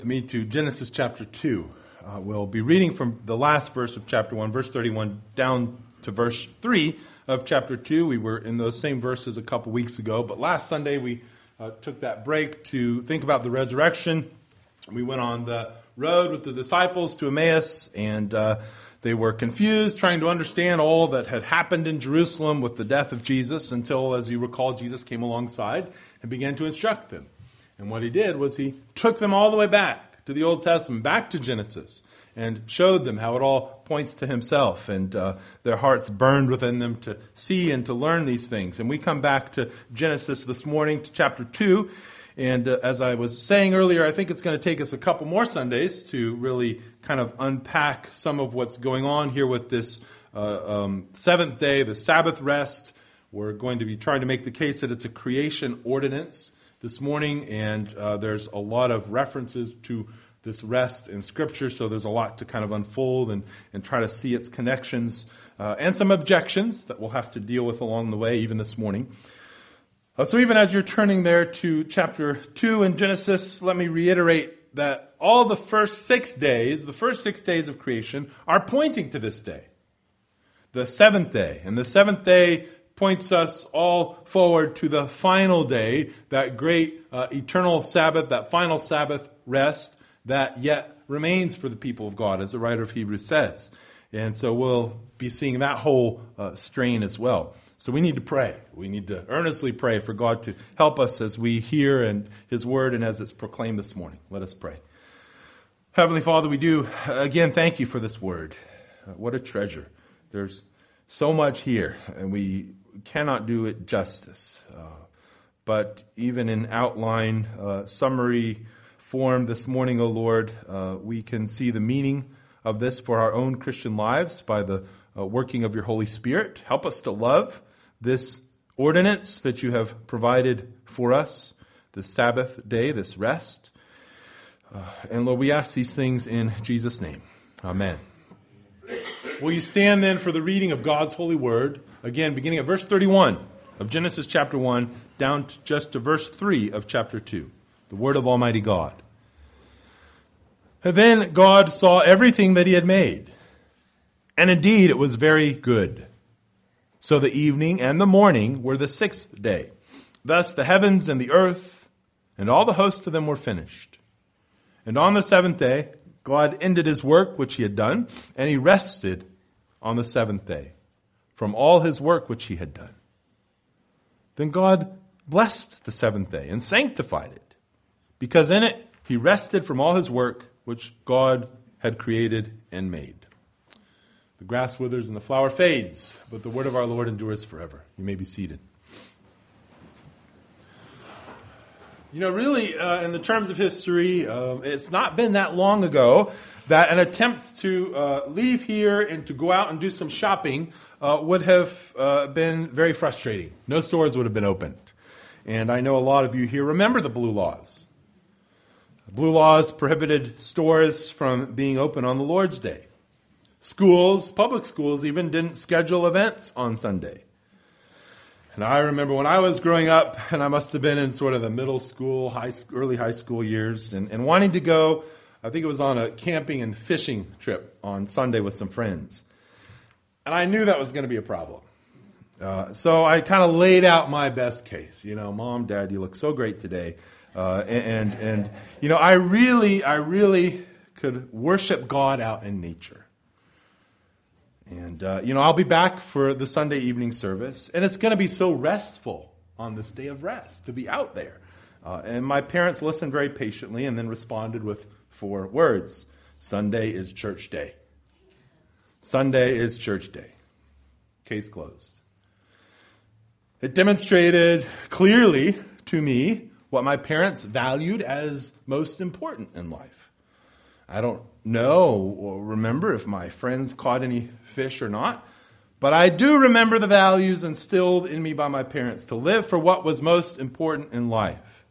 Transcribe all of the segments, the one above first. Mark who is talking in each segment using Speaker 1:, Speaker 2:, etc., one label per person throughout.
Speaker 1: Me to Genesis chapter 2. We'll be reading from the last verse of chapter 1, verse 31, down to verse 3 of chapter 2. We were in those same verses a couple weeks ago, but last Sunday we took that break to think about the resurrection. We went on the road with the disciples to Emmaus, and they were confused, trying to understand all that had happened in Jerusalem with the death of Jesus, until, as you recall, Jesus came alongside and began to instruct them. And what he did was he took them all the way back to the Old Testament, back to Genesis, and showed them how it all points to himself. And their hearts burned within them to see and to learn these things. And we come back to Genesis this morning, to chapter 2. And as I was saying earlier, I think it's going to take us a couple more Sundays to really kind of unpack some of what's going on here with this seventh day, the Sabbath rest. We're going to be trying to make the case that it's a creation ordinance this morning, and there's a lot of references to this rest in Scripture, so there's a lot to kind of unfold and try to see its connections and some objections that we'll have to deal with along the way, even this morning. So even as you're turning there to chapter 2 in Genesis, let me reiterate that all the first 6 days, the first 6 days of creation, are pointing to this day, the seventh day. And the seventh day points us all forward to the final day, that great eternal Sabbath, that final Sabbath rest that yet remains for the people of God, as the writer of Hebrews says. And so we'll be seeing that whole strain as well. So we need to pray. We need to earnestly pray for God to help us as we hear and His Word and as it's proclaimed this morning. Let us pray. Heavenly Father, we do, again, thank you for this Word. What a treasure. There's so much here, and we cannot do it justice. But even in outline, summary form this morning, O Lord, we can see the meaning of this for our own Christian lives by the working of your Holy Spirit. Help us to love this ordinance that you have provided for us, this Sabbath day, this rest. And Lord, we ask these things in Jesus' name. Amen. Will you stand then for the reading of God's holy word? Again, beginning at verse 31 of Genesis chapter 1, down to just to verse 3 of chapter 2. The word of Almighty God. And then God saw everything that he had made, and indeed it was very good. So the evening and the morning were the sixth day. Thus the heavens and the earth and all the hosts of them were finished. And on the seventh day God ended his work which he had done, and he rested on the seventh day from all his work which he had done. Then God blessed the seventh day and sanctified it, because in it he rested from all his work which God had created and made. The grass withers and the flower fades, but the word of our Lord endures forever. You may be seated. You know, really, in the terms of history, it's not been that long ago that an attempt to leave here and to go out and do some shopping would have been very frustrating. No stores would have been opened. And I know a lot of you here remember the Blue Laws. The Blue Laws prohibited stores from being open on the Lord's Day. Schools, public schools even, didn't schedule events on Sunday. And I remember when I was growing up, and I must have been in sort of the middle school, early high school years, and wanting to go, I think it was on a camping and fishing trip on Sunday with some friends. And I knew that was going to be a problem. So I kind of laid out my best case. You know, Mom, Dad, you look so great today. And you know, I really could worship God out in nature. And, you know, I'll be back for the Sunday evening service, and it's going to be so restful on this day of rest to be out there. And my parents listened very patiently and then responded with 4 words. Sunday is church day. Sunday is church day. Case closed. It demonstrated clearly to me what my parents valued as most important in life. I don't know or remember if my friends caught any fish or not, but I do remember the values instilled in me by my parents to live for what was most important in life.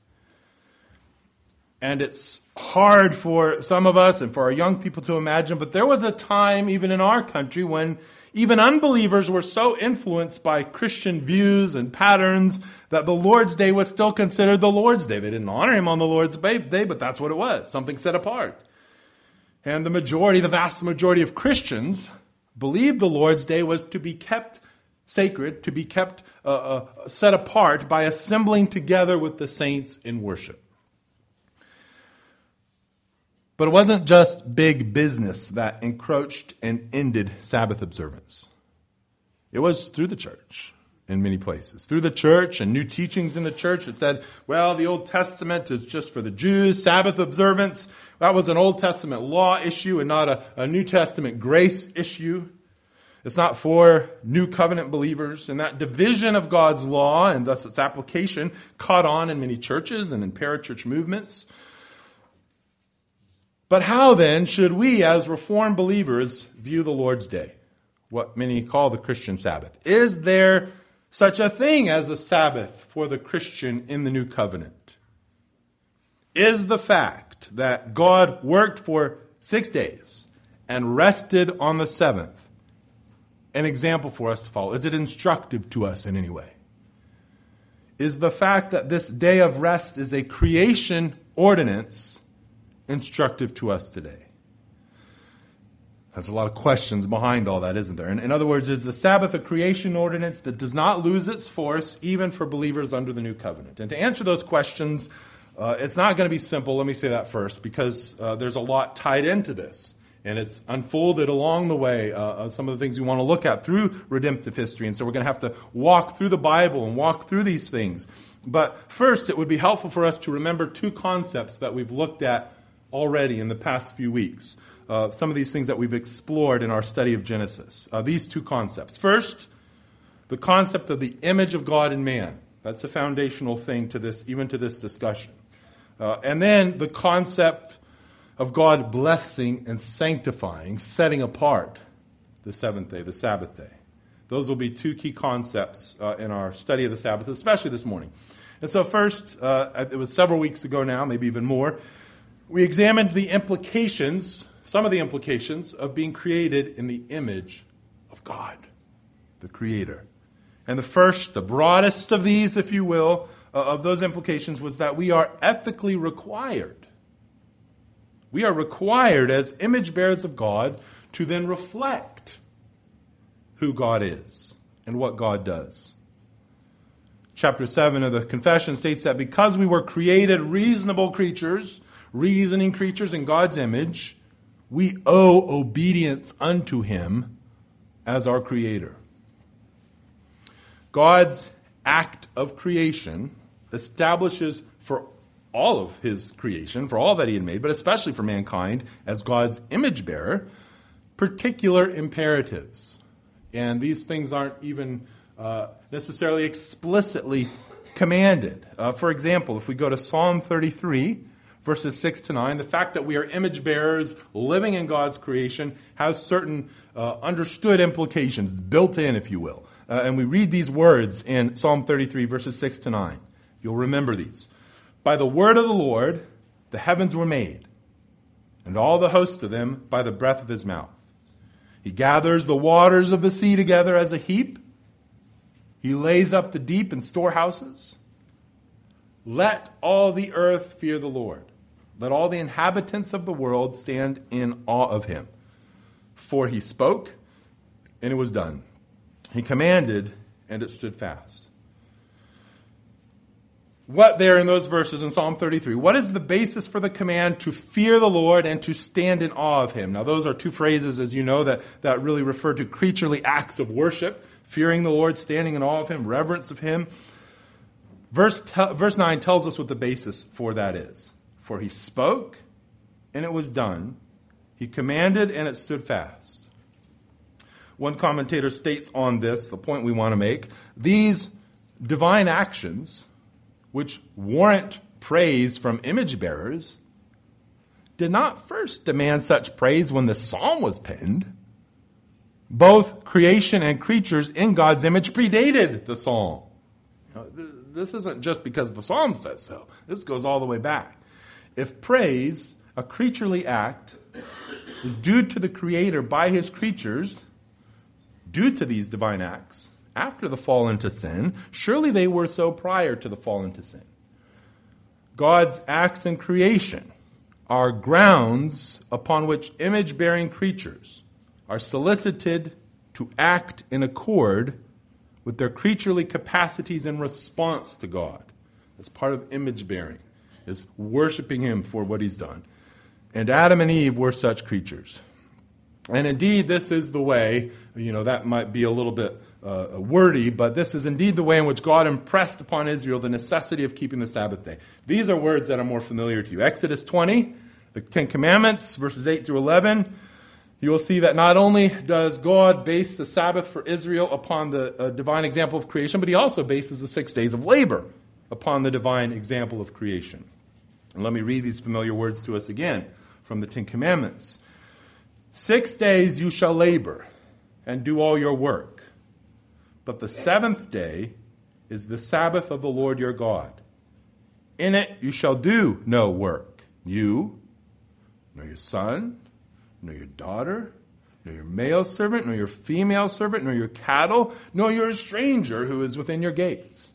Speaker 1: And it's hard for some of us and for our young people to imagine, but there was a time even in our country when Even unbelievers were so influenced by Christian views and patterns that the Lord's Day was still considered the Lord's Day. They didn't honor him on the Lord's Day, but that's what it was, something set apart. And the vast majority of Christians believed the Lord's Day was to be kept sacred, to be kept set apart by assembling together with the saints in worship. But it wasn't just big business that encroached and ended Sabbath observance. It was through the church in many places. Through the church and new teachings in the church, it said, well, the Old Testament is just for the Jews. Sabbath observance, that was an Old Testament law issue and not a New Testament grace issue. It's not for new covenant believers. And that division of God's law and thus its application caught on in many churches and in parachurch movements. But how then should we as Reformed believers view the Lord's Day, what many call the Christian Sabbath? Is there such a thing as a Sabbath for the Christian in the New Covenant? Is the fact that God worked for 6 days and rested on the seventh an example for us to follow? Is it instructive to us in any way? Is the fact that this day of rest is a creation ordinance instructive to us today? There's a lot of questions behind all that, isn't there? In other words, is the Sabbath a creation ordinance that does not lose its force even for believers under the New Covenant? And to answer those questions, it's not going to be simple. Let me say that first, because there's a lot tied into this. And it's unfolded along the way, some of the things we want to look at through redemptive history. And so we're going to have to walk through the Bible and walk through these things. But first, it would be helpful for us to remember two concepts that we've looked at already in the past few weeks. Some of these things that we've explored in our study of Genesis. These two concepts. First, the concept of the image of God in man. That's a foundational thing to this, even to this discussion. And then the concept of God blessing and sanctifying, setting apart the seventh day, the Sabbath day. Those will be two key concepts in our study of the Sabbath, especially this morning. And so first, it was several weeks ago now, maybe even more, we examined the implications, some of the implications of being created in the image of God, the Creator. And the first, the broadest of these, if you will, of those implications was that we are ethically required. We are required as image bearers of God to then reflect who God is and what God does. Chapter 7 of the Confession states that because we were created reasonable creatures, reasoning creatures in God's image, we owe obedience unto Him as our Creator. God's act of creation establishes for all of His creation, for all that He had made, but especially for mankind as God's image bearer, particular imperatives. And these things aren't even necessarily explicitly commanded. For example, if we go to Psalm 33, verses 6 to 9, the fact that we are image bearers living in God's creation has certain understood implications, built in, if you will. And we read these words in Psalm 33, verses 6 to 9. You'll remember these. By the word of the Lord, the heavens were made, and all the hosts of them by the breath of His mouth. He gathers the waters of the sea together as a heap. He lays up the deep in storehouses. Let all the earth fear the Lord. Let all the inhabitants of the world stand in awe of Him. For He spoke, and it was done. He commanded, and it stood fast. What there in those verses in Psalm 33? What is the basis for the command to fear the Lord and to stand in awe of Him? Now, those are two phrases, as you know, that really refer to creaturely acts of worship. Fearing the Lord, standing in awe of Him, reverence of Him. Verse 9 tells us what the basis for that is. For He spoke, and it was done. He commanded, and it stood fast. One commentator states on this, the point we want to make, these divine actions, which warrant praise from image bearers, did not first demand such praise when the psalm was penned. Both creation and creatures in God's image predated the psalm. This isn't just because the psalm says so. This goes all the way back. If praise, a creaturely act, is due to the Creator by His creatures, due to these divine acts after the fall into sin. Surely they were so prior to the fall into sin. God's acts in creation are grounds upon which image-bearing creatures are solicited to act in accord with their creaturely capacities in response to God. That's part of image-bearing, is worshiping Him for what He's done. And Adam and Eve were such creatures. And indeed, this is the way, that might be a little bit wordy, but this is indeed the way in which God impressed upon Israel the necessity of keeping the Sabbath day. These are words that are more familiar to you. Exodus 20, the Ten Commandments, verses 8 through 11. You will see that not only does God base the Sabbath for Israel upon the divine example of creation, but He also bases the 6 days of labor upon the divine example of creation. And let me read these familiar words to us again from the Ten Commandments. 6 days you shall labor and do all your work, but the seventh day is the Sabbath of the Lord your God. In it you shall do no work, you, nor your son, nor your daughter, nor your male servant, nor your female servant, nor your cattle, nor your stranger who is within your gates.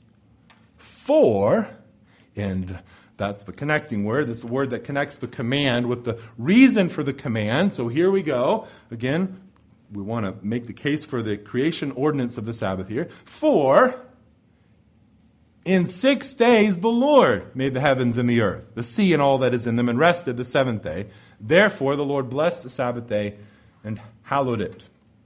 Speaker 1: For, and that's the connecting word, this word that connects the command with the reason for the command. So here we go. Again, we want to make the case for the creation ordinance of the Sabbath here. For in 6 days the Lord made the heavens and the earth, the sea and all that is in them, and rested the seventh day. Therefore the Lord blessed the Sabbath day and hallowed it.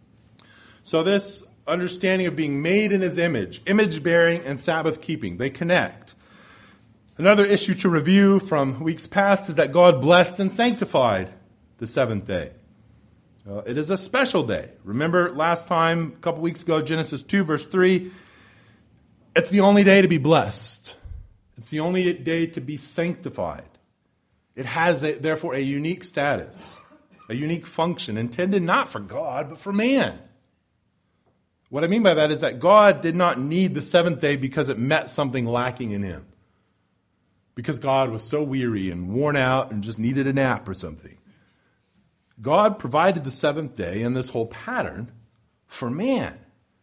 Speaker 1: So this understanding of being made in His image, image-bearing and Sabbath-keeping, they connect. Another issue to review from weeks past is that God blessed and sanctified the seventh day. It is a special day. Remember last time, a couple weeks ago, Genesis 2, verse 3, it's the only day to be blessed. It's the only day to be sanctified. It has, therefore, a unique status, a unique function, intended not for God, but for man. What I mean by that is that God did not need the seventh day because it met something lacking in Him. Because God was so weary and worn out and just needed a nap or something. God provided the seventh day and this whole pattern for man.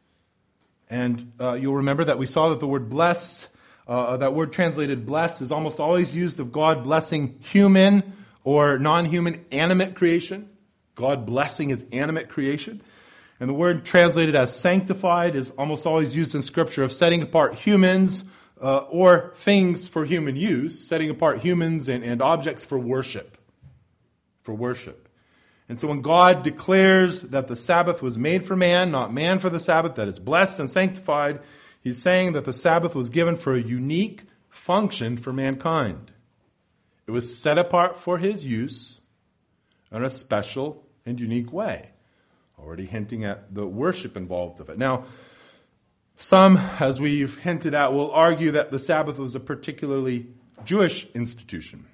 Speaker 1: And you'll remember that we saw that the word blessed, that word translated blessed, is almost always used of God blessing human or non-human animate creation. God blessing His animate creation. And the word translated as sanctified is almost always used in Scripture of setting apart humans or things for human use, setting apart humans and objects for worship. For worship. And so when God declares that the Sabbath was made for man, not man for the Sabbath, that is blessed and sanctified, He's saying that the Sabbath was given for a unique function for mankind. It was set apart for His use in a special and unique way. Already hinting at the worship involved with it. Now, some, as we've hinted at, will argue that the Sabbath was a particularly Jewish institution.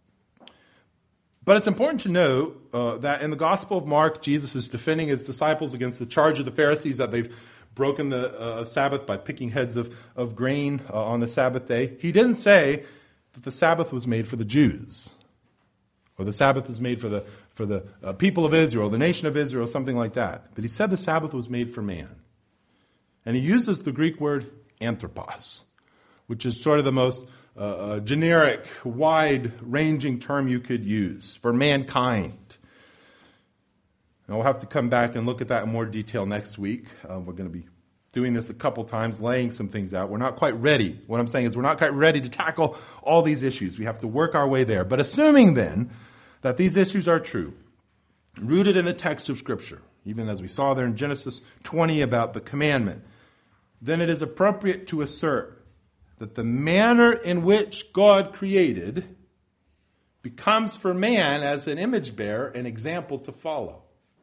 Speaker 1: But it's important to note that in the Gospel of Mark, Jesus is defending His disciples against the charge of the Pharisees that they've broken the Sabbath by picking heads of grain on the Sabbath day. He didn't say that the Sabbath was made for the Jews, or the Sabbath was made for the people of Israel, the nation of Israel, something like that. But He said the Sabbath was made for man. And He uses the Greek word anthropos, which is sort of the most generic, wide-ranging term you could use for mankind. And we'll have to come back and look at that in more detail next week. We're going to be doing this a couple times, laying some things out. We're not quite ready. What I'm saying is we're not quite ready to tackle all these issues. We have to work our way there. But assuming then that these issues are true, rooted in the text of Scripture, even as we saw there in Genesis 20 about the commandment, then it is appropriate to assert that the manner in which God created becomes for man, as an image bearer, an example to follow.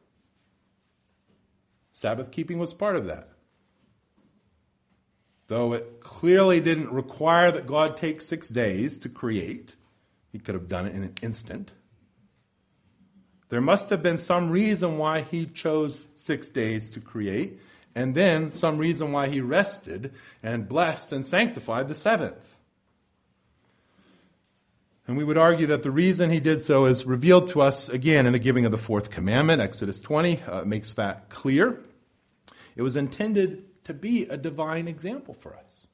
Speaker 1: Sabbath keeping was part of that. Though it clearly didn't require that God take 6 days to create, He could have done it in an instant. There must have been some reason why He chose 6 days to create, and then some reason why He rested and blessed and sanctified the seventh. And we would argue that the reason He did so is revealed to us again in the giving of the fourth commandment. Exodus 20 makes that clear. It was intended to be a divine example for us.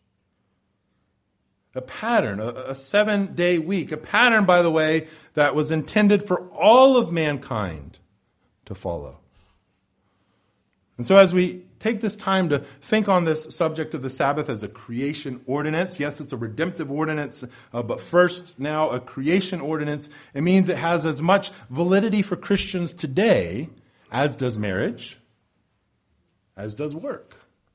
Speaker 1: A pattern, a 7-day week. A pattern, by the way, that was intended for all of mankind to follow. And so as we take this time to think on this subject of the Sabbath as a creation ordinance, yes, it's a redemptive ordinance, but first now a creation ordinance, it means it has as much validity for Christians today as does marriage, as does work.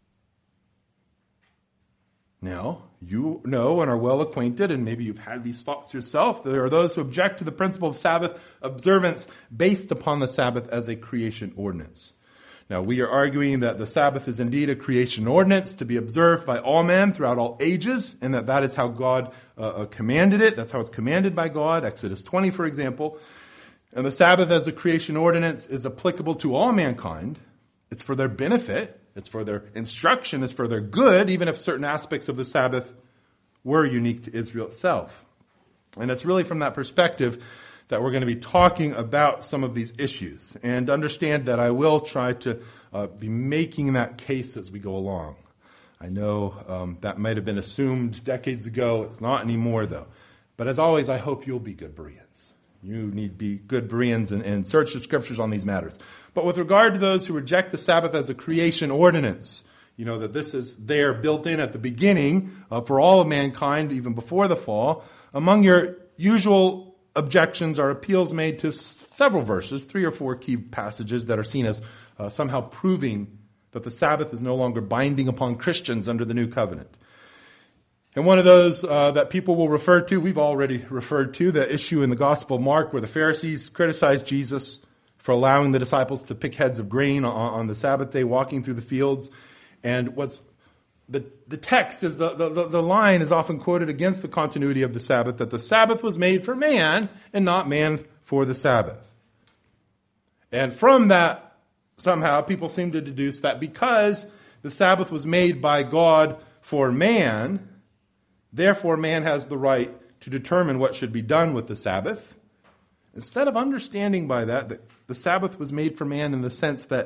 Speaker 1: Now, you know and are well acquainted, and maybe you've had these thoughts yourself, there are those who object to the principle of Sabbath observance based upon the Sabbath as a creation ordinance. Now, we are arguing that the Sabbath is indeed a creation ordinance to be observed by all men throughout all ages, and that is how God commanded it. That's how it's commanded by God, Exodus 20, for example. And the Sabbath as a creation ordinance is applicable to all mankind. It's for their benefit. It's for their instruction. It's for their good, even if certain aspects of the Sabbath were unique to Israel itself. And it's really from that perspective that we're going to be talking about some of these issues. And understand that I will try to be making that case as we go along. I know that might have been assumed decades ago. It's not anymore, though. But as always, I hope you'll be good Bereans. You need to be good Bereans and search the Scriptures on these matters. But with regard to those who reject the Sabbath as a creation ordinance, you know that this is there built in at the beginning for all of mankind, even before the fall. Among your usual objections are appeals made to several verses, 3 or 4 key passages that are seen as somehow proving that the Sabbath is no longer binding upon Christians under the new covenant. And one of those that people will refer to, we've already referred to, the issue in the Gospel of Mark where the Pharisees criticized Jesus for allowing the disciples to pick heads of grain on the Sabbath day, walking through the fields. And what's the text is the line is often quoted against the continuity of the Sabbath, that the Sabbath was made for man and not man for the Sabbath. And from that, somehow, people seem to deduce that because the Sabbath was made by God for man, therefore man has the right to determine what should be done with the Sabbath. Instead of understanding by that the Sabbath was made for man in the sense that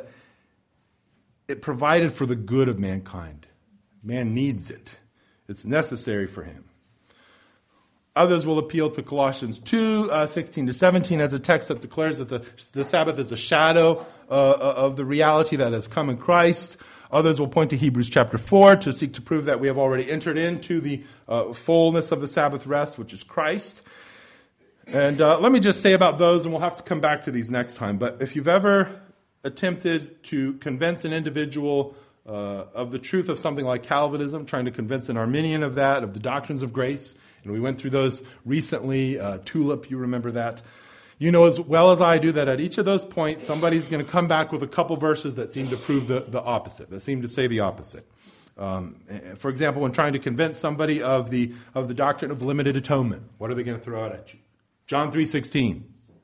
Speaker 1: it provided for the good of mankind. Man needs it. It's necessary for him. Others will appeal to Colossians 2, 16 to 17 as a text that declares that the Sabbath is a shadow of the reality that has come in Christ. Others will point to Hebrews chapter 4 to seek to prove that we have already entered into the fullness of the Sabbath rest, which is Christ. And let me just say about those, and we'll have to come back to these next time, but if you've ever attempted to convince an individual of the truth of something like Calvinism, trying to convince an Arminian of that, of the doctrines of grace, and we went through those recently, Tulip, you remember that. You know as well as I do that at each of those points, somebody's going to come back with a couple verses that seem to prove the opposite, that seem to say the opposite. For example, when trying to convince somebody of the doctrine of limited atonement, what are they going to throw out at you? John 3:16,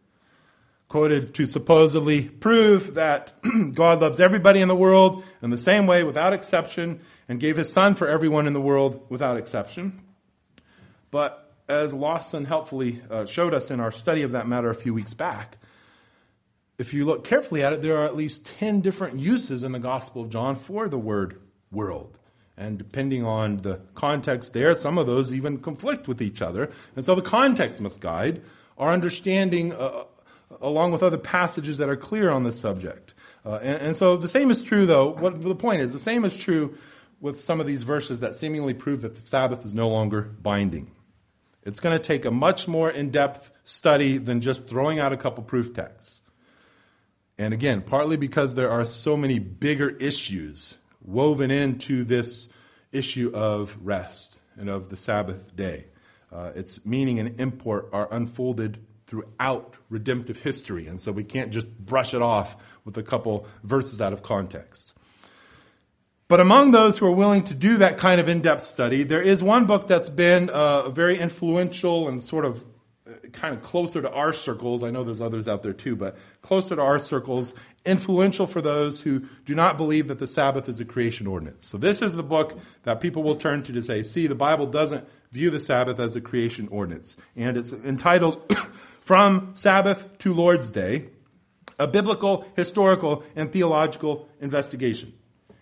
Speaker 1: quoted to supposedly prove that God loves everybody in the world in the same way without exception and gave his Son for everyone in the world without exception. But as Lawson helpfully showed us in our study of that matter a few weeks back, if you look carefully at it, there are at least 10 different uses in the Gospel of John for the word world. And depending on the context there, some of those even conflict with each other. And so the context must guide our understanding along with other passages that are clear on this subject. And so the same is true, though. What the point is, the same is true with some of these verses that seemingly prove that the Sabbath is no longer binding. It's going to take a much more in-depth study than just throwing out a couple proof texts. And again, partly because there are so many bigger issues woven into this issue of rest and of the Sabbath day. Its meaning and import are unfolded throughout redemptive history, and so we can't just brush it off with a couple verses out of context. But among those who are willing to do that kind of in-depth study, there is one book that's been very influential and sort of kind of closer to our circles. I know there's others out there too, but closer to our circles, influential for those who do not believe that the Sabbath is a creation ordinance. So this is the book that people will turn to say, see, the Bible doesn't view the Sabbath as a creation ordinance. And it's entitled From Sabbath to Lord's Day, a Biblical, Historical, and Theological Investigation.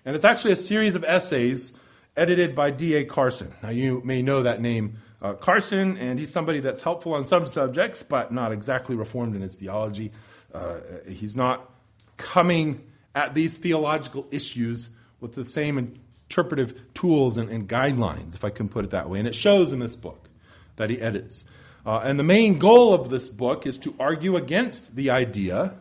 Speaker 1: And it's actually a series of essays edited by D.A. Carson. Now, you may know that name, Carson, and he's somebody that's helpful on some subjects, but not exactly reformed in his theology. He's not coming at these theological issues with the same interpretive tools and guidelines, if I can put it that way. And it shows in this book that he edits. And the main goal of this book is to argue against the idea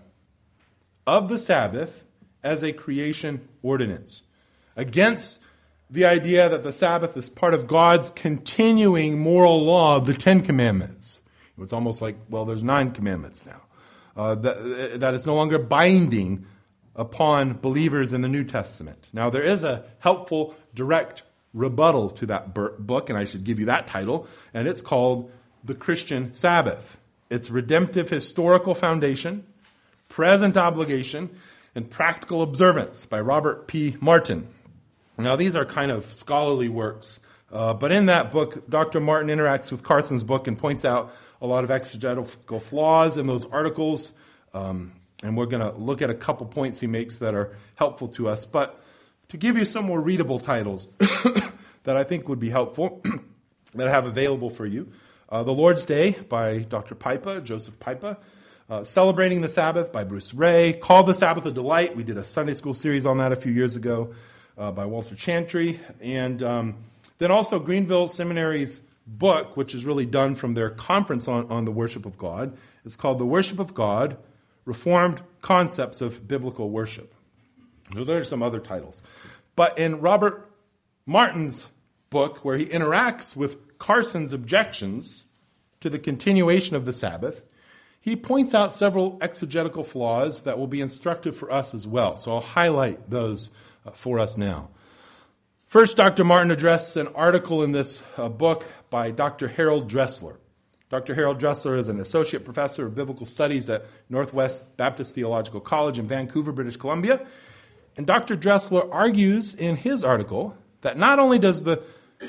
Speaker 1: of the Sabbath as a creation ordinance, against the idea that the Sabbath is part of God's continuing moral law of the Ten Commandments. It's almost like, well, there's 9 commandments now. That it's no longer binding upon believers in the New Testament. Now, there is a helpful, direct rebuttal to that book, and I should give you that title, and it's called The Christian Sabbath. It's redemptive historical foundation, present obligation, and practical observance by Robert P. Martin. Now, these are kind of scholarly works, but in that book, Dr. Martin interacts with Carson's book and points out a lot of exegetical flaws in those articles, and we're going to look at a couple points he makes that are helpful to us. But to give you some more readable titles that I think would be helpful, that I have available for you, The Lord's Day by Dr. Pipa, Joseph Pipa, Celebrating the Sabbath by Bruce Ray, Call the Sabbath a Delight. We did a Sunday school series on that a few years ago by Walter Chantry. And then also Greenville Seminary's book, which is really done from their conference on the worship of God. It's called The Worship of God, Reformed Concepts of Biblical Worship. So there are some other titles. But in Robert Martin's book, where he interacts with Carson's objections to the continuation of the Sabbath, he points out several exegetical flaws that will be instructive for us as well. So I'll highlight those for us now. First, Dr. Martin addressed an article in this book by Dr. Harold Dressler. Dr. Harold Dressler is an associate professor of biblical studies at Northwest Baptist Theological College in Vancouver, British Columbia. And Dr. Dressler argues in his article that not only does the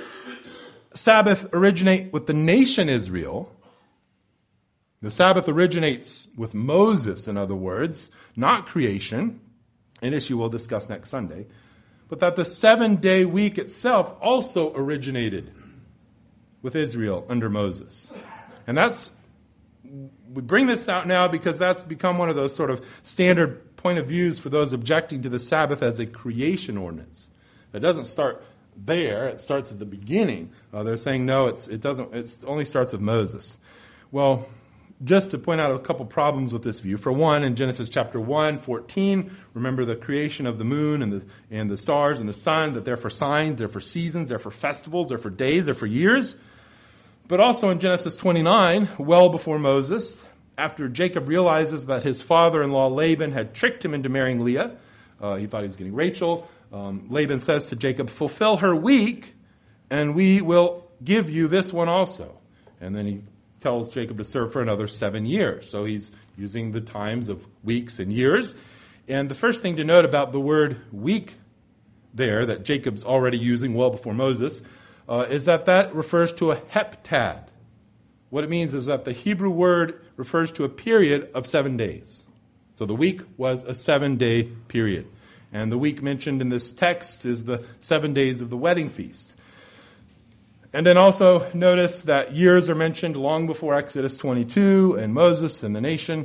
Speaker 1: Sabbath originate with the nation Israel, the Sabbath originates with Moses, in other words, not creation, an issue we'll discuss next Sunday, but that the 7-day week itself also originated with Israel under Moses. And we bring this out now because that's become one of those sort of standard point of views for those objecting to the Sabbath as a creation ordinance. It doesn't start there, it starts at the beginning. They're saying, no, it only starts with Moses. Well, just to point out a couple problems with this view. For one, in Genesis chapter 1:14, remember the creation of the moon and the stars and the sun, that they're for signs, they're for seasons, they're for festivals, they're for days, they're for years. But also in Genesis 29, well before Moses, after Jacob realizes that his father-in-law Laban had tricked him into marrying Leah, he thought he was getting Rachel, Laban says to Jacob, fulfill her week, and we will give you this one also. And then he tells Jacob to serve for another 7 years. So he's using the times of weeks and years. And the first thing to note about the word week there, that Jacob's already using well before Moses, is that refers to a heptad. What it means is that the Hebrew word refers to a period of 7 days. So the week was a 7-day period. And the week mentioned in this text is the 7 days of the wedding feast. And then also notice that years are mentioned long before Exodus 22 and Moses and the nation.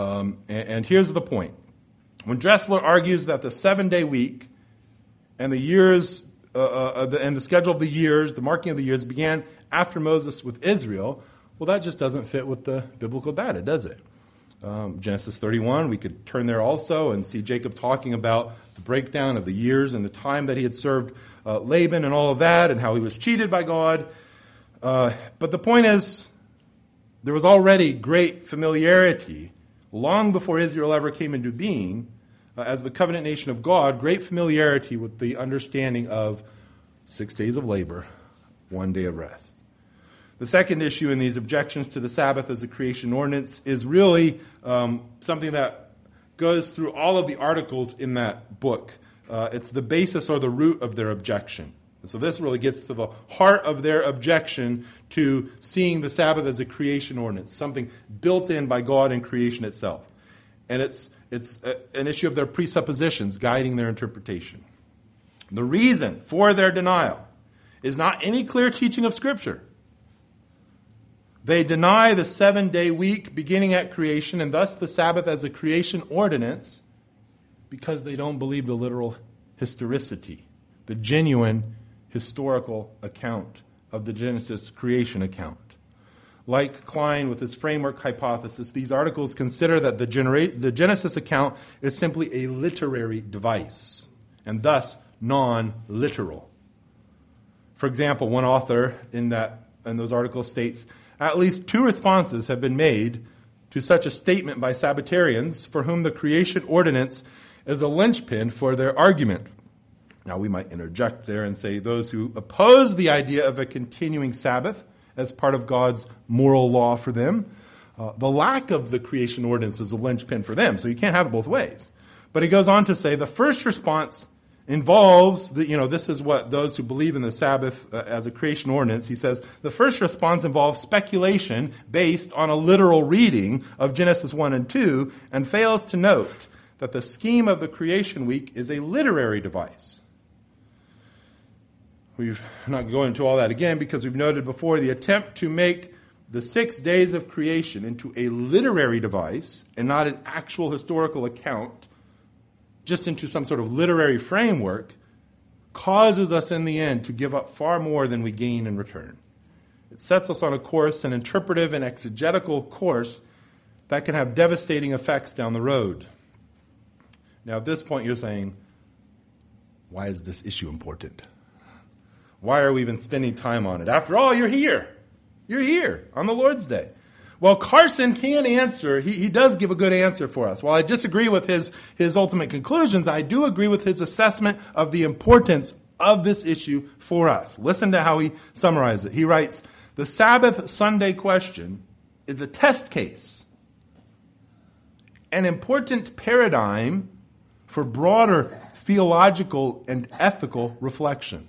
Speaker 1: And here's the point. When Dressler argues that the 7-day week and the years and the schedule of the years, the marking of the years, began after Moses with Israel, well, that just doesn't fit with the biblical data, does it? Genesis 31, we could turn there also and see Jacob talking about the breakdown of the years and the time that he had served Laban and all of that, and how he was cheated by God. But the point is, there was already great familiarity, long before Israel ever came into being, as the covenant nation of God, great familiarity with the understanding of 6 days of labor, 1 day of rest. The second issue in these objections to the Sabbath as a creation ordinance is really something that goes through all of the articles in that book. It's the basis or the root of their objection. And so this really gets to the heart of their objection to seeing the Sabbath as a creation ordinance, something built in by God in creation itself. And it's an issue of their presuppositions guiding their interpretation. The reason for their denial is not any clear teaching of Scripture. They deny the 7-day week beginning at creation and thus the Sabbath as a creation ordinance because they don't believe the literal historicity, the genuine historical account of the Genesis creation account. Like Klein with his framework hypothesis, these articles consider that the Genesis account is simply a literary device and thus non-literal. For example, one author in those articles states, at least 2 responses have been made to such a statement by Sabbatarians for whom the creation ordinance is a linchpin for their argument. Now we might interject there and say those who oppose the idea of a continuing Sabbath as part of God's moral law for them, the lack of the creation ordinance is a linchpin for them, so you can't have it both ways. But he goes on to say the first response involves, this is what those who believe in the Sabbath as a creation ordinance, he says, the first response involves speculation based on a literal reading of Genesis 1 and 2 and fails to note that the scheme of the creation week is a literary device. We've not going into all that again because we've noted before the attempt to make the 6 days of creation into a literary device and not an actual historical account, just into some sort of literary framework, causes us in the end to give up far more than we gain in return. It sets us on a course, an interpretive and exegetical course, that can have devastating effects down the road. Now at this point you're saying, why is this issue important? Why are we even spending time on it? After all, you're here. You're here on the Lord's Day. Well, Carson can answer. He does give a good answer for us. While I disagree with his ultimate conclusions, I do agree with his assessment of the importance of this issue for us. Listen to how he summarizes it. He writes, the Sabbath Sunday question is a test case, an important paradigm for broader theological and ethical reflection.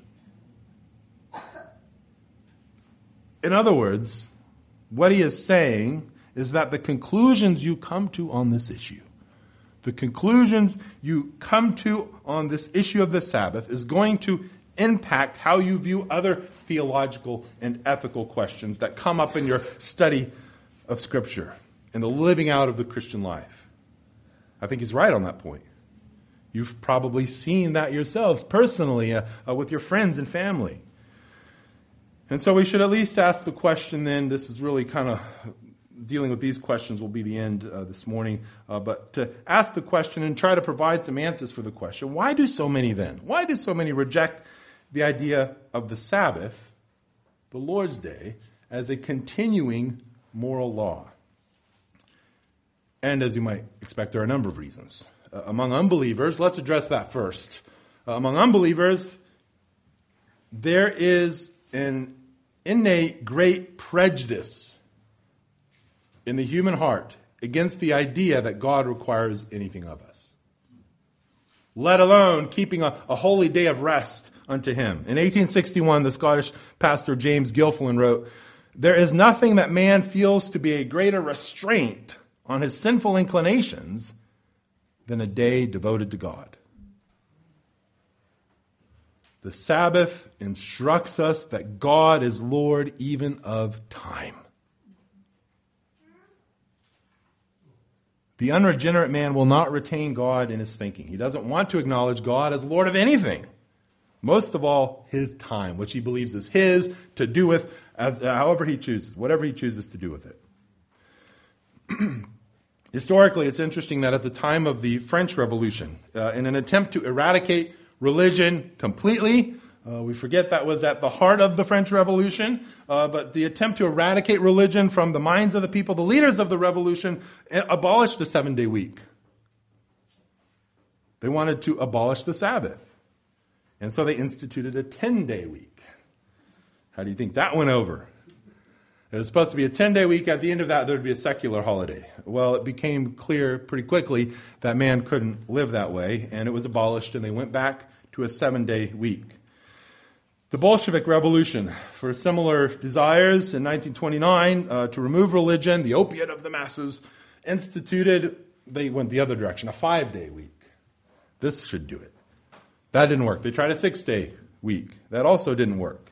Speaker 1: In other words, what he is saying is that the conclusions you come to on this issue, the conclusions you come to on this issue of the Sabbath is going to impact how you view other theological and ethical questions that come up in your study of Scripture and the living out of the Christian life. I think he's right on that point. You've probably seen that yourselves personally with your friends and family. And so we should at least ask the question then, this is really kind of dealing with these questions will be the end this morning, but to ask the question and try to provide some answers for the question, why do so many reject the idea of the Sabbath, the Lord's Day, as a continuing moral law? And as you might expect, there are a number of reasons. Among unbelievers, let's address that first. Among unbelievers, there is an innate great prejudice in the human heart against the idea that God requires anything of us, let alone keeping a holy day of rest unto him. In 1861, the Scottish pastor James Gilfillan wrote, there is nothing that man feels to be a greater restraint on his sinful inclinations than a day devoted to God. The Sabbath instructs us that God is Lord even of time. The unregenerate man will not retain God in his thinking. He doesn't want to acknowledge God as Lord of anything. Most of all, his time, which he believes is his to do with as however he chooses, whatever he chooses to do with it. Historically, it's interesting that at the time of the French Revolution, in an attempt to eradicate religion completely, we forget that was at the heart of the French Revolution, but the attempt to eradicate religion from the minds of the people, the leaders of the revolution, abolished the 7-day week. They wanted to abolish the Sabbath. And so they instituted a 10-day week. How do you think that went over? It was supposed to be a 10-day week. At the end of that, there would be a secular holiday. Well, it became clear pretty quickly that man couldn't live that way, and it was abolished, and they went back to a 7-day week. The Bolshevik Revolution, for similar desires in 1929, to remove religion, the opiate of the masses, they went the other direction, a 5-day week. This should do it. That didn't work. They tried a 6-day week. That also didn't work.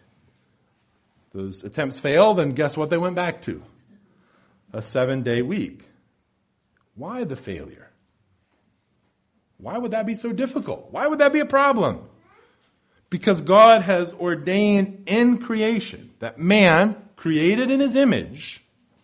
Speaker 1: Those attempts failed, and guess what they went back to? A 7-day week. Why the failure? Why would that be so difficult? Why would that be a problem? Because God has ordained in creation that man, created in his image,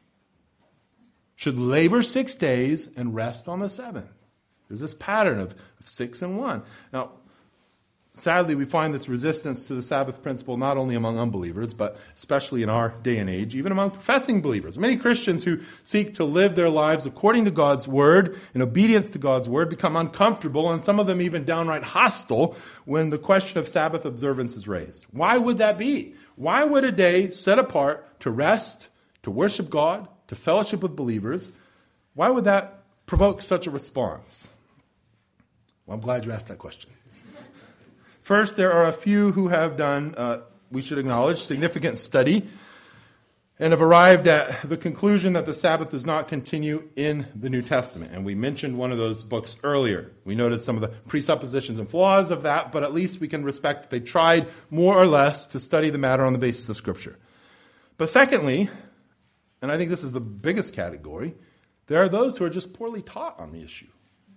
Speaker 1: should labor 6 days and rest on the 7th. There's this pattern of 6 and 1. Now, sadly, we find this resistance to the Sabbath principle not only among unbelievers, but especially in our day and age, even among professing believers. Many Christians who seek to live their lives according to God's word, in obedience to God's word, become uncomfortable, and some of them even downright hostile when the question of Sabbath observance is raised. Why would that be? Why would a day set apart to rest, to worship God, to fellowship with believers, why would that provoke such a response? Well, I'm glad you asked that question. First, there are a few who have done, we should acknowledge, significant study and have arrived at the conclusion that the Sabbath does not continue in the New Testament. And we mentioned one of those books earlier. We noted some of the presuppositions and flaws of that, but at least we can respect that they tried more or less to study the matter on the basis of Scripture. But secondly, and I think this is the biggest category, there are those who are just poorly taught on the issue.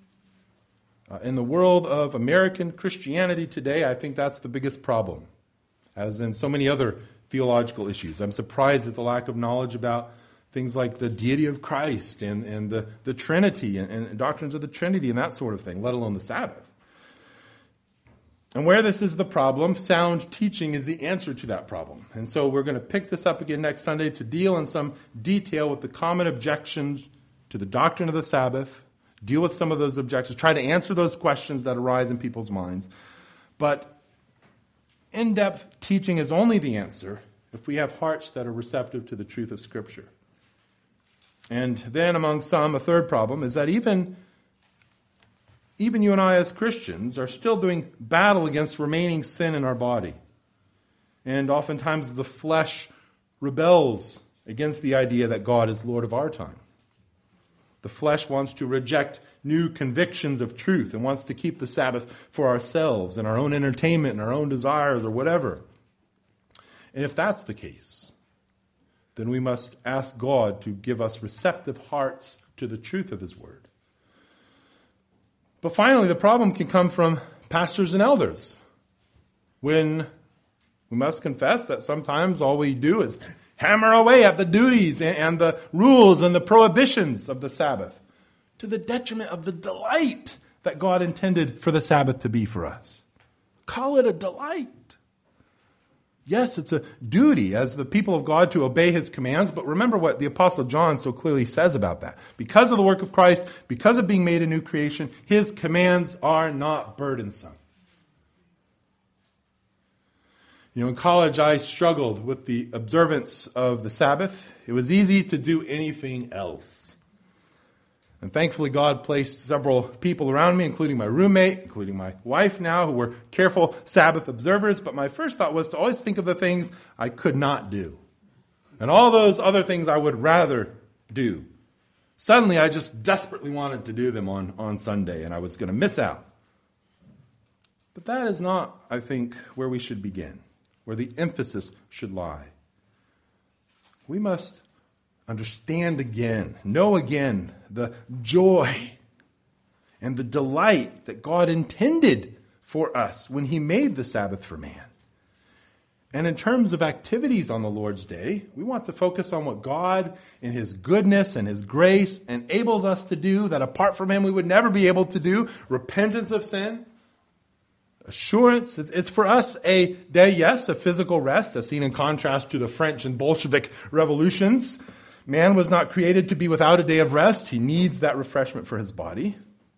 Speaker 1: In the world of American Christianity today, I think that's the biggest problem, as in so many other theological issues. I'm surprised at the lack of knowledge about things like the deity of Christ and the Trinity and doctrines of the Trinity and that sort of thing, let alone the Sabbath. And where this is the problem, sound teaching is the answer to that problem. And so we're going to pick this up again next Sunday to deal in some detail with the common objections to the doctrine of the Sabbath, deal with some of those objections, try to answer those questions that arise in people's minds. But in-depth teaching is only the answer if we have hearts that are receptive to the truth of Scripture. And then among some, a third problem is that even you and I as Christians are still doing battle against remaining sin in our body. And oftentimes the flesh rebels against the idea that God is Lord of our time. The flesh wants to reject new convictions of truth and wants to keep the Sabbath for ourselves and our own entertainment and our own desires or whatever. And if that's the case, then we must ask God to give us receptive hearts to the truth of His Word. But finally, the problem can come from pastors and elders, when we must confess that sometimes all we do is hammer away at the duties and the rules and the prohibitions of the Sabbath, to the detriment of the delight that God intended for the Sabbath to be for us. Call it a delight. Yes, it's a duty as the people of God to obey His commands, but remember what the Apostle John so clearly says about that. Because of the work of Christ, because of being made a new creation, His commands are not burdensome. In college I struggled with the observance of the Sabbath. It was easy to do anything else. And thankfully God placed several people around me, including my roommate, including my wife now, who were careful Sabbath observers. But my first thought was to always think of the things I could not do. And all those other things I would rather do. Suddenly I just desperately wanted to do them on Sunday, and I was going to miss out. But that is not, I think, where we should begin, where the emphasis should lie. We must understand again, know again the joy and the delight that God intended for us when He made the Sabbath for man. And in terms of activities on the Lord's Day, we want to focus on what God in His goodness and His grace enables us to do that apart from Him we would never be able to do. Repentance of sin, assurance. It's for us a day, yes, of physical rest, as seen in contrast to the French and Bolshevik revolutions. Man was not created to be without a day of rest. He needs that refreshment for his body.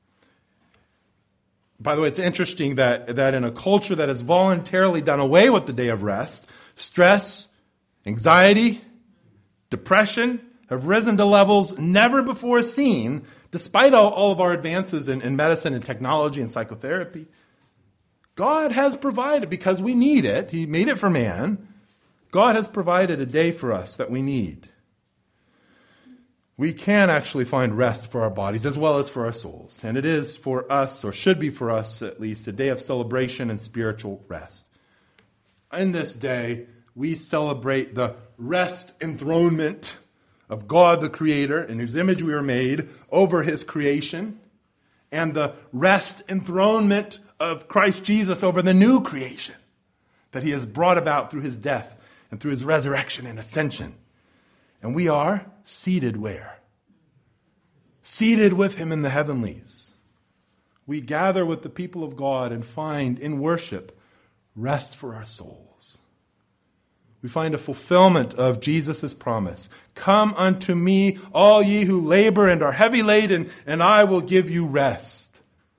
Speaker 1: By the way, it's interesting that in a culture that has voluntarily done away with the day of rest, stress, anxiety, depression have risen to levels never before seen, despite all of our advances in medicine and technology and psychotherapy. God has provided, because we need it. He made it for man. God has provided a day for us that we need. we can actually find rest for our bodies as well as for our souls. And it is for us, or should be for us at least, a day of celebration and spiritual rest. In this day, we celebrate the rest enthronement of God the Creator, in whose image we were made, over His creation, and the rest enthronement of Christ Jesus over the new creation that He has brought about through His death and through His resurrection and ascension. And we are seated where? Seated with Him in the heavenlies. We gather with the people of God and find in worship rest for our souls. We find a fulfillment of Jesus' promise. Come unto me, all ye who labor and are heavy laden, and I will give you rest.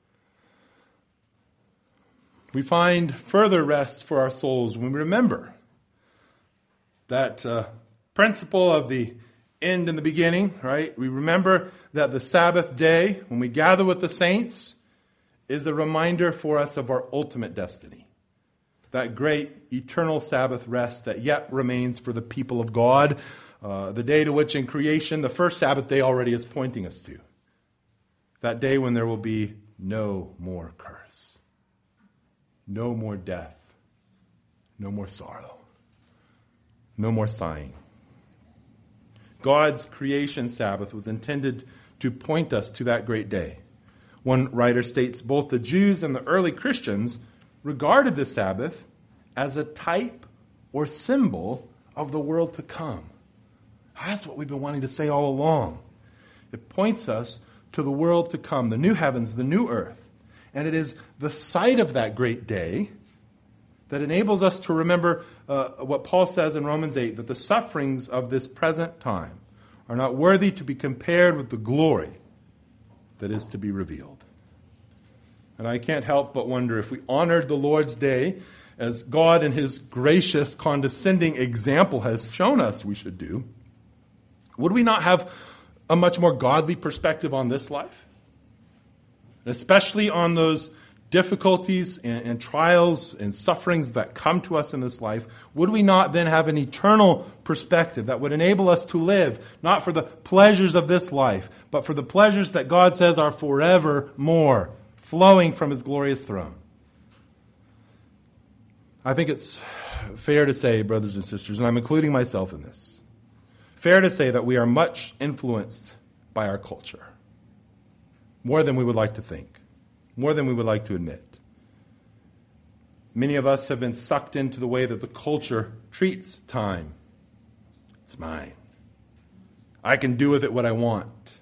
Speaker 1: We find further rest for our souls when we remember that principle of the end and the beginning, right? We remember that the Sabbath day, when we gather with the saints, is a reminder for us of our ultimate destiny. That great eternal Sabbath rest that yet remains for the people of God. The day to which in creation, the first Sabbath day already is pointing us to. That day when there will be no more curse. No more death. No more sorrow. No more sighing. God's creation Sabbath was intended to point us to that great day. One writer states both the Jews and the early Christians regarded the Sabbath as a type or symbol of the world to come. That's what we've been wanting to say all along. It points us to the world to come, the new heavens, the new earth. And it is the sight of that great day that enables us to remember what Paul says in Romans 8, that the sufferings of this present time are not worthy to be compared with the glory that is to be revealed. And I can't help but wonder if we honored the Lord's Day as God in His gracious, condescending example has shown us we should do, would we not have a much more godly perspective on this life? Especially on those difficulties and trials and sufferings that come to us in this life, would we not then have an eternal perspective that would enable us to live, not for the pleasures of this life, but for the pleasures that God says are forevermore, flowing from His glorious throne? I think it's fair to say, brothers and sisters, and I'm including myself in this, fair to say that we are much influenced by our culture. More than we would like to think. More than we would like to admit. Many of us have been sucked into the way that the culture treats time. It's mine. I can do with it what I want.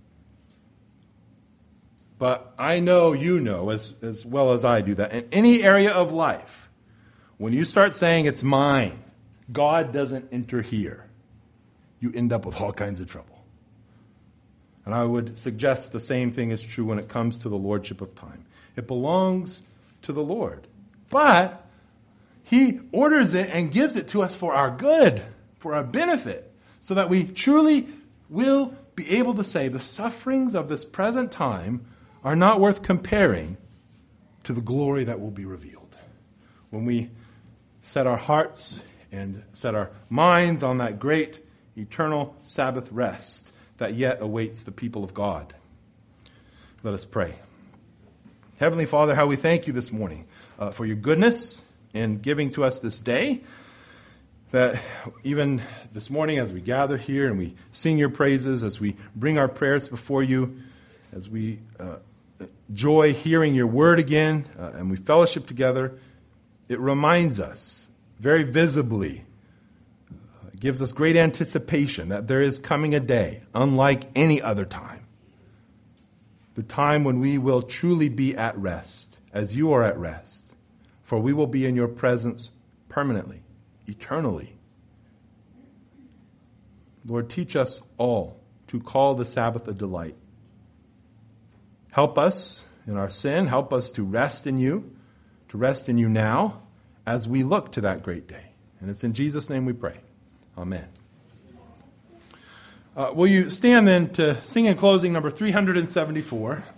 Speaker 1: But I know you know as well as I do that in any area of life, when you start saying it's mine, God doesn't enter here, you end up with all kinds of trouble. And I would suggest the same thing is true when it comes to the lordship of time. It belongs to the Lord. But He orders it and gives it to us for our good, for our benefit, so that we truly will be able to say the sufferings of this present time are not worth comparing to the glory that will be revealed. When we set our hearts and set our minds on that great eternal Sabbath rest that yet awaits the people of God. Let us pray. Heavenly Father, how we thank you this morning for your goodness in giving to us this day. That even this morning as we gather here and we sing your praises, as we bring our prayers before you, as we enjoy hearing your word again and we fellowship together, it reminds us very visibly, gives us great anticipation that there is coming a day unlike any other time. The time when we will truly be at rest, as you are at rest. For we will be in your presence permanently, eternally. Lord, teach us all to call the Sabbath a delight. Help us in our sin. Help us to rest in you now as we look to that great day. And it's in Jesus' name we pray. Amen. Will you stand then to sing in closing number 374?